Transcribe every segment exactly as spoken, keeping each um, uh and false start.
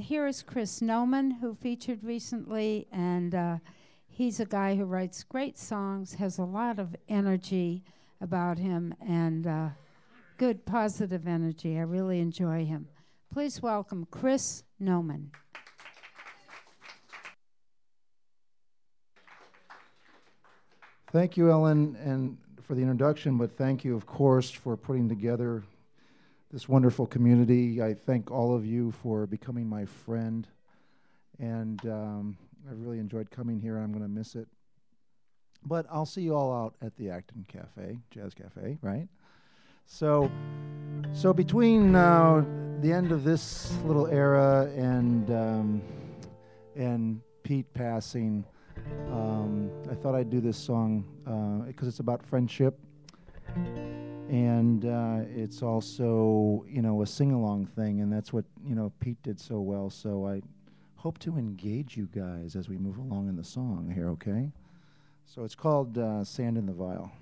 And here is Chris Noman, who featured recently, and uh, he's a guy who writes great songs, has a lot of energy about him, and uh, good positive energy. I really enjoy him. Please welcome Chris Noman. Thank you, Ellen, and for the introduction, but thank you, of course, for putting together this wonderful community. I thank all of you for becoming my friend, and um, I really enjoyed coming here. I'm going to miss it. But I'll see you all out at the Acton Cafe, Jazz Cafe, right? So, so between uh, the end of this little era and um, and Pete passing, um, I thought I'd do this song because uh, it's about friendship, and uh, it's also, you know, a sing-along thing, and that's what, you know, Pete did so well. So I hope to engage you guys as we move along in the song here, okay? So it's called uh, Sand in the Vial.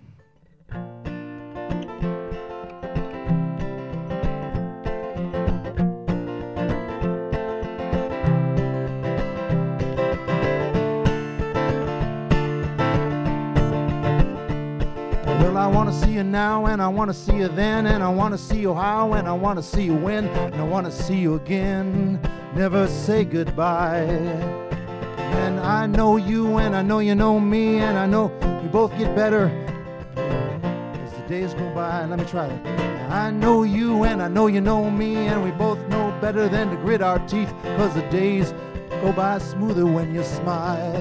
Well, I want to see you now, and I want to see you then, and I want to see you how, and I want to see you when, and I want to see you again. Never say goodbye. And I know you, and I know you know me, and I know we both get better as the days go by. Let me try that. I know you, and I know you know me, and we both know better than to grit our teeth, because the days go by smoother when you smile.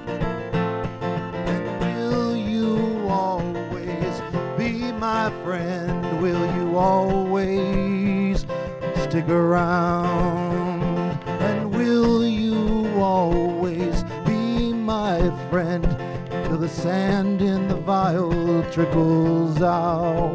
And will you always be my friend? Will you always stick around? And will you always be my friend till the sand in the vial trickles out?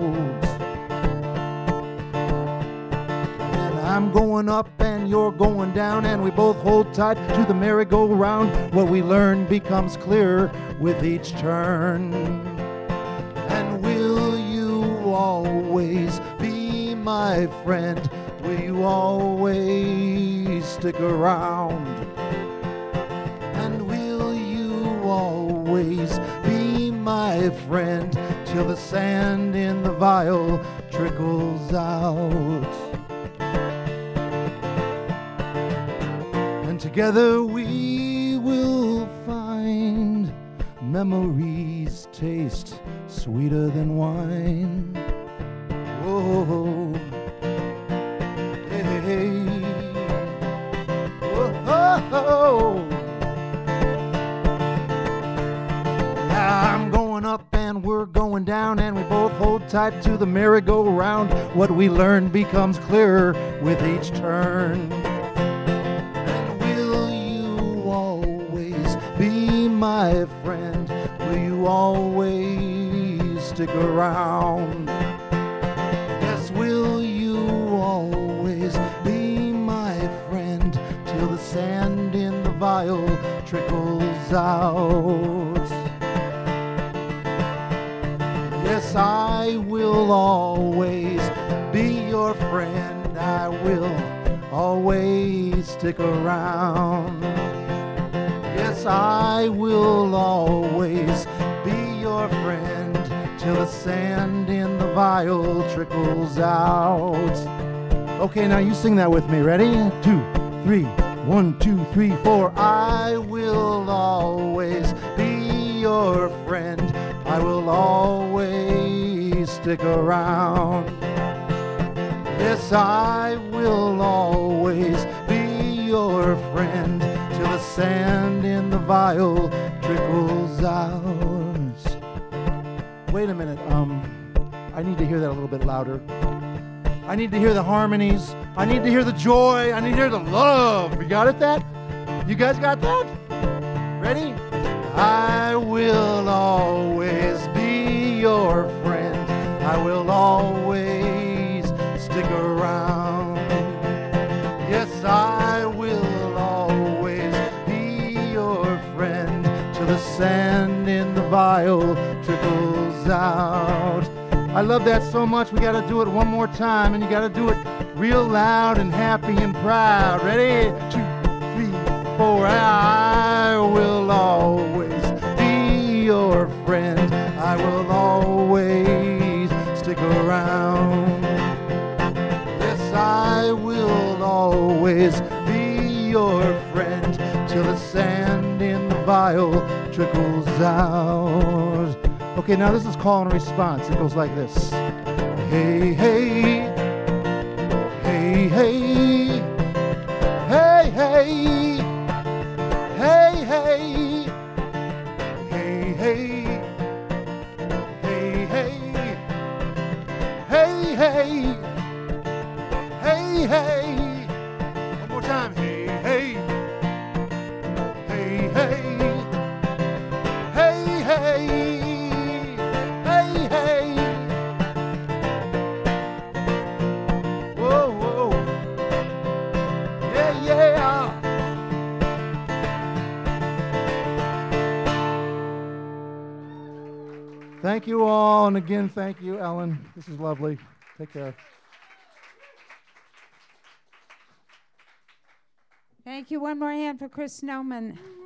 And I'm going up and you're going down, and we both hold tight to the merry-go-round. What we learn becomes clearer with each turn. And will you always be my friend? Will you always stick around? And will you always be my friend till the sand in the vial trickles out? And together we will find memories taste sweeter than wine. Whoa. Hey, oh, oh, oh. Now I'm going up and we're going down, and we both hold tight to the merry-go-round. What we learn becomes clearer with each turn. And will you always be my friend? Will you always stick around? Yes, will you always be my friend till the sand in the vial trickles out? Yes, I will always be your friend. I will always stick around. Yes, I will always be your friend till the sand in the vial trickles out. Okay, now you sing that with me. Ready? Two, three. One, two, three, four. I will always be your friend. I will always stick around. Yes, I will always be your friend till the sand in the vial trickles out. Wait a minute. Um, I need to hear that a little bit louder. I need to hear the harmonies. I need to hear the joy. I need to hear the love. You got it, that? You guys got that? Ready? I will always be your friend. I will always stick around. Yes, I will always be your friend till the sand in the vial trickles out. I love that so much. We got to do it one more time, and you got to do it real loud and happy and proud. Ready? Two, three, four. I will always be your friend. I will always stick around. Yes, I will always be your friend till the sand in the vial trickles out. Okay, now this is call and response. It goes like this. Hey, hey, hey, hey, hey, hey, hey, hey, hey, hey, hey, hey, hey, hey, hey, hey. One more time. Hey, hey, hey, hey, hey, hey. Thank you all, and again, thank you, Ellen. This is lovely. Take care. Thank you. One more hand for Chris Snowman.